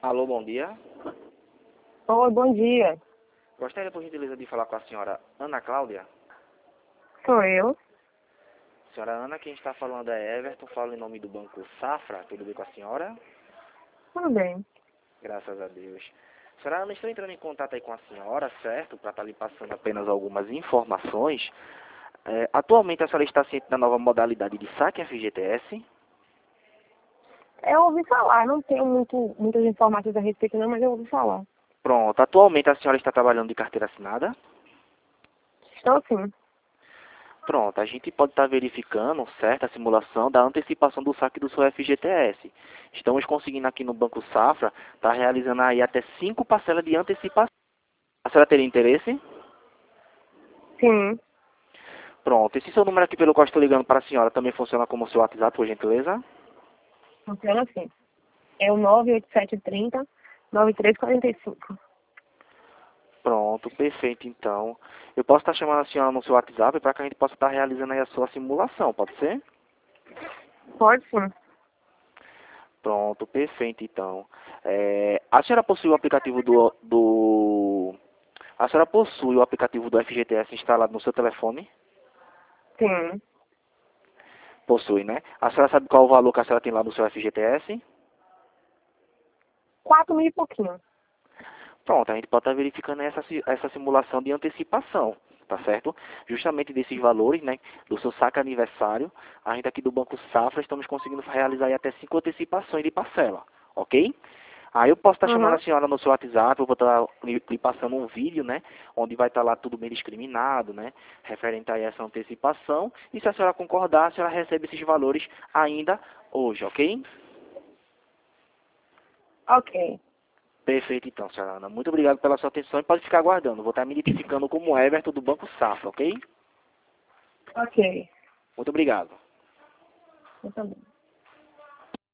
Alô, bom dia. Oi, bom dia. Gostaria, por gentileza, de falar com a senhora Ana Cláudia. Sou eu. Senhora Ana, quem está falando é Everton, falo em nome do Banco Safra. Tudo bem com a senhora? Tudo bem. Graças a Deus. Senhora Ana, estou entrando em contato aí com a senhora, certo? Para estar lhe passando apenas algumas informações. Atualmente a senhora está ciente da nova modalidade de saque FGTS? Eu ouvi falar, não tenho muitas informações a respeito não, mas eu ouvi falar. Pronto. Atualmente a senhora está trabalhando de carteira assinada? Estou sim. Pronto, a gente pode estar verificando, certo, a simulação da antecipação do saque do seu FGTS. Estamos conseguindo aqui no Banco Safra, estar realizando aí até 5 parcelas de antecipação. A senhora teria interesse? Sim. Pronto, esse seu número aqui pelo qual estou ligando para a senhora também funciona como seu WhatsApp, por gentileza? Funciona assim. É o 98730-9345. Pronto, perfeito então. Eu posso estar chamando a senhora no seu WhatsApp para que a gente possa estar realizando aí a sua simulação, pode ser? Pode sim. Pronto, perfeito então. A senhora possui o aplicativo A senhora possui o aplicativo do FGTS instalado no seu telefone? Sim. Possui, né? A senhora sabe qual o valor que a senhora tem lá no seu FGTS? 4.000 e pouquinho. Pronto, a gente pode estar verificando essa simulação de antecipação, tá certo? Justamente desses valores, né, do seu saque aniversário, a gente aqui do Banco Safra estamos conseguindo realizar aí até 5 antecipações de parcela, ok? Aí eu posso estar chamando a Uhum. senhora no seu WhatsApp, eu vou estar lhe passando um vídeo, né, onde vai estar lá tudo bem discriminado, né, referente a essa antecipação, e se a senhora concordar, a senhora recebe esses valores ainda hoje, ok? Ok. Perfeito, então, senhora Ana. Muito obrigado pela sua atenção e pode ficar aguardando. Vou estar me identificando como Everton do Banco Safra, ok? Ok. Muito obrigado. Eu também.